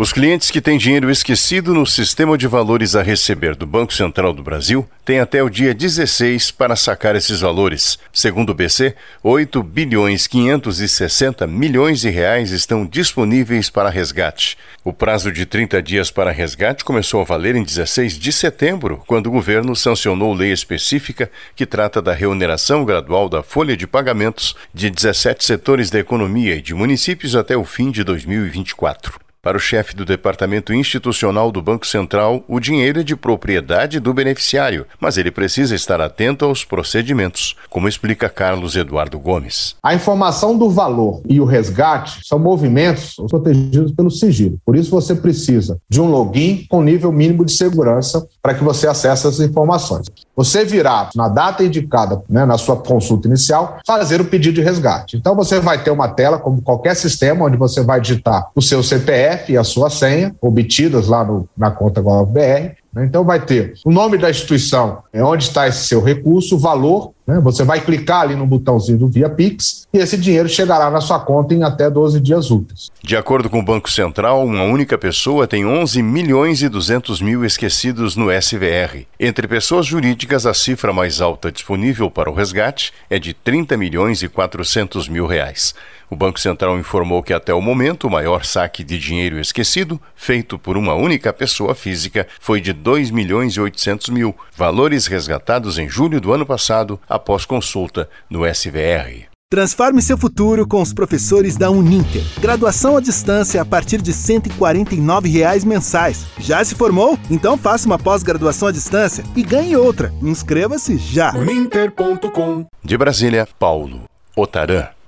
Os clientes que têm dinheiro esquecido no sistema de valores a receber do Banco Central do Brasil têm até o dia 16 para sacar esses valores. Segundo o BC, 8 bilhões 560 milhões de reais estão disponíveis para resgate. O prazo de 30 dias para resgate começou a valer em 16 de setembro, quando o governo sancionou lei específica que trata da reoneração gradual da folha de pagamentos de 17 setores da economia e de municípios até o fim de 2024. Para o chefe do Departamento Institucional do Banco Central, o dinheiro é de propriedade do beneficiário, mas ele precisa estar atento aos procedimentos, como explica Carlos Eduardo Gomes. A informação do valor e o resgate são movimentos protegidos pelo sigilo. Por isso você precisa de um login com nível mínimo de segurança para que você acesse essas informações. Você virá na data indicada, na sua consulta inicial, fazer o pedido de resgate. Então você vai ter uma tela, como qualquer sistema, onde você vai digitar o seu CPF e a sua senha, obtidas lá na conta GovBR. Então vai ter o nome da instituição, onde está esse seu recurso, o valor, você vai clicar ali no botãozinho do Via Pix e esse dinheiro chegará na sua conta em até 12 dias úteis. De acordo com o Banco Central, uma única pessoa tem 11 milhões e 200 mil esquecidos no SVR. Entre pessoas jurídicas, a cifra mais alta disponível para o resgate é de 30 milhões e 400 mil reais. O Banco Central informou que até o momento o maior saque de dinheiro esquecido, feito por uma única pessoa física, foi de 2 milhões e 800 mil, valores resgatados em julho do ano passado, após consulta no SVR. Transforme seu futuro com os professores da Uninter. Graduação à distância a partir de R$ 149 mensais. Já se formou? Então faça uma pós-graduação à distância e ganhe outra. Inscreva-se já. Uninter.com. De Brasília, Paulo Otaran.